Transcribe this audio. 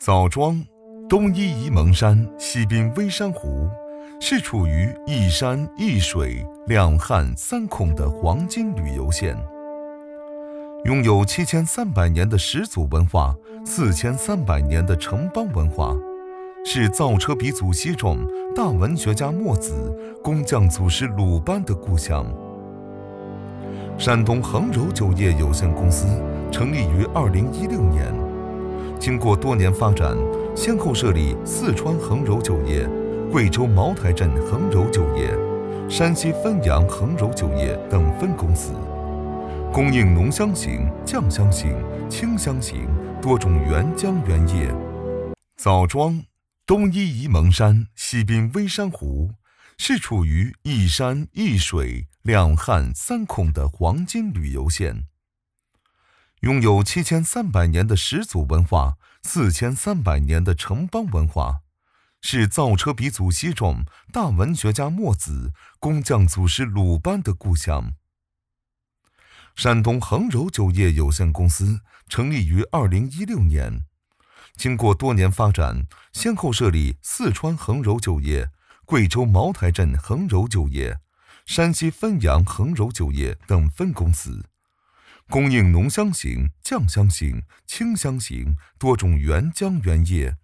枣庄，东依沂蒙山，西濒微山湖，是处于一山一水、两汉三孔的黄金旅游线。拥有7300年的始祖文化，4300年的城邦文化，是造车鼻祖西仲、大文学家墨子、工匠祖师鲁班的故乡。山东恒柔酒业有限公司成立于2016年，经过多年发展，先后设立四川恒柔酒业、贵州茅台镇恒柔酒业、山西汾阳恒柔酒业等分公司，供应浓香型、酱香型、清香型多种原浆原液。枣庄，东依沂蒙山，西滨微山湖，是处于一山一水、两汉三孔的黄金旅游线。拥有7300年的始祖文化，4300年的城邦文化，是造车鼻祖西仲、大文学家墨子、工匠祖师鲁班的故乡。山东恒柔酒业有限公司成立于2016年，经过多年发展，先后设立四川恒柔酒业、贵州茅台镇恒柔酒业、山西汾阳恒柔酒业等分公司，供应浓香型、酱香型、清香型多种原浆原液。